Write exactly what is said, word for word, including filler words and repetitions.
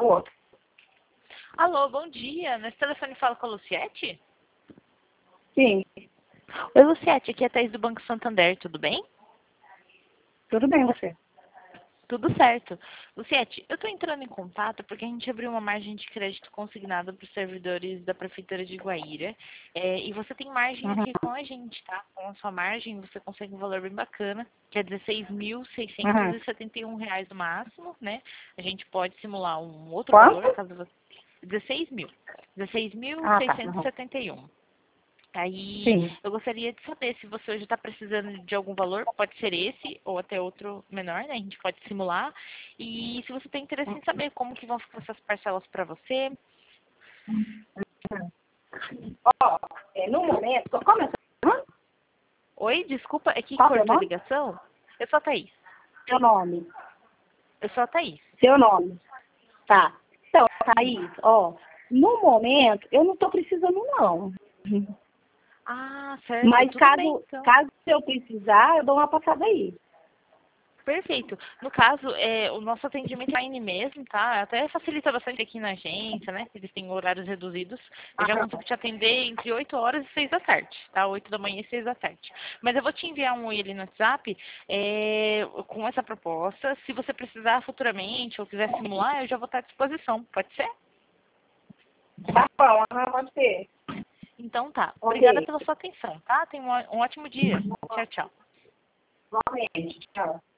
Alô? Alô, bom dia. Nesse telefone fala com a Luciete? Sim, Oi, Luciete. Aqui é a Thaís do Banco Santander. Tudo bem? tudo bem você? Tudo certo. Luciete, eu estou entrando em contato porque a gente abriu uma margem de crédito consignada para os servidores da Prefeitura de Guaíra. É, e você tem margem Uhum, aqui com a gente, tá? Com a sua margem você consegue um valor bem bacana, que é dezesseis mil seiscentos uhum. e setenta e um reais no máximo, né? A gente pode simular um outro valor, Quanto? caso você... dezesseis mil. dezesseis mil Ah, tá. seiscentos e Uhum. setenta e um. Aí Sim. eu gostaria de saber se você hoje está precisando de algum valor, pode ser esse ou até outro menor, né? A gente pode simular. E se você tem interesse em saber como que vão ficar essas parcelas para você. Ó, é, no momento, como é seu nome? Oi, desculpa, é que Qual é o seu cortou a nome? ligação? Eu sou a Thaís. Seu nome. Eu sou a Thaís. Seu nome. Tá. Então, Thaís, ó, no momento, eu não tô precisando, não. Ah, certo. Mas Tudo bem, caso, então. caso eu precisar, eu dou uma passada aí. Perfeito. No caso, é, o nosso atendimento é online mesmo, tá? Até facilita bastante aqui na agência, né? Eles têm horários reduzidos. Eu já Aham. consigo te atender entre oito horas e seis da tarde, tá? Oito da manhã e seis da tarde. Mas eu vou te enviar um oi ali no WhatsApp é, com essa proposta. Se você precisar futuramente ou quiser simular, eu já vou estar à disposição. Pode ser? Tá bom, aham, pode ser. Então tá. Obrigada Ok. pela sua atenção, tá? Tenha um ó- um ótimo dia. Tchau, tchau. Igualmente. Tchau.